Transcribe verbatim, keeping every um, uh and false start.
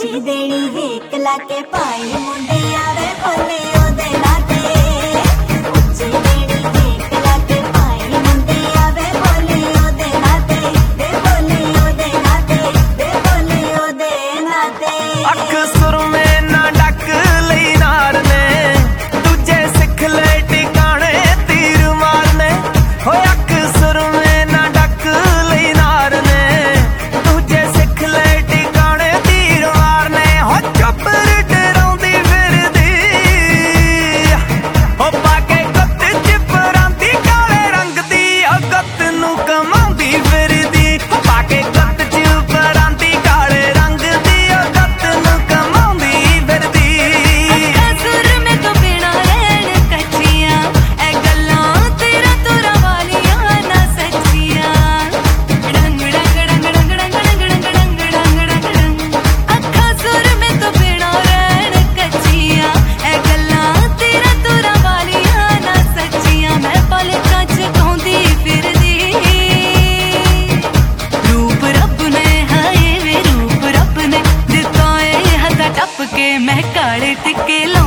ਉੱਚੀ ਦੇਣੀ ਹੇਕ ਲਾ ਕੇ ਪਾਈ ਮੁੰਡਿਆਂ ਵੇ ਬੋਲੇ ਉਹਦੇ ਨਾਤੇ ਉੱਚੀ ਦੇਣੀ ਹੇਕ ਲਾ ਕੇ ਪਾਈ ਮੁੰਡਿਆਂ ਵੇ ਬੋਲੇ ਉਹਦੇ ਨਾਤੇ ਵੇ ਬੋਲੇ ਉਹਦੇ ਨਾਤੇ ਵੇ ਬੋਲੇ ਉਹਦੇ ਨਾਤੇ ਅੱਖ ਸੁਰਮੇ ਨਾ ਡੱਕ ਲਈ ਨਾਰ ਨੇ ਦੂਜੇ ਸਿੱਖ ਲੈ ਟਿਕਾਣੇ ਤੀਰ ਮਾਰਨੇ ਹੋਏ ਅੱਖ ਸੁਰਮੇ ਨਾ ਡੱਕ ਲਈ ਨਾਰ ਨੇ ਦੂਜੇ ਸਿੱਖ ਲੈ ਟਿਕਾਣੇ ਤੀਰ ਮਾਰਨੇ ਹੋ ਚੱਪਰ ਡਰਾਉਂਦੀ ਫਿਰਦੀ ਹੋ ਪਾ ਕੇ ਗੁੱਤ ਚ ਪਰਾਂਦੀ ਕਾਲੇ ਰੰਗ ਦੀ ਉਹ ਗੁੱਤ ਨੂੰ ਕਮਾਉਂਦੀ ਫਿਰਦੀ ਹੋ ਪਾ ਕੇ ਗੁੱਤ ਚ ਪਰਾਂਦੀ ਕਾਲੇ ਰੰਗ ਦੀ ਉਹ ਗੁੱਤ ਨੂੰ ਕਮਾਉਂਦੀ ਫਿਰਦੀ ਸੁਰਮੇ ਤੋਂ ਬਿਨਾਂ ਰਹਿਣ ਕੱਚੀਆਂ ਇਹ ਗੱਲਾਂ ਤੇਰਾ ਤੋਰਾ ਵਾਲੀਆਂ ਨਾ ਸੱਚੀਆਂ ਡੰਗ ਡੰਗ ਡੰਗ ਡੰਗ ਡੰਗ ਡੰਗ ਡੰਗ ਡੰਗ ਡੰਗ ਡੰਗ ਅੱਖਾਂ ਸੁਰਮੇ ਤੋਂ ਬਿਨਾਂ ਰਹਿਣ ਕੱਚੀਆਂ ਇਹ ਗੱਲਾਂ ਤੇਰਾ ਤੋਰਾ ਵਾਲੀਆਂ ਨਾ ਸੱਚੀਆਂ ਮੈਂ ਪਲਕਾਂ ਚ ਗਾਉਂਦੀ ਫਿਰਦੀ ਰੂਪ ਰੱਬ ਨੇ ਹਾਏ ਵੇ ਰੂਪ ਰੱਬ ਨੇ ਦਿੱਤਾ ਏ ਹੱਥਾਂ ਟੱਪ ਕੇ ਮੈਂ ਕਾਲੇ ਟਿੱਕੇ ਲਾ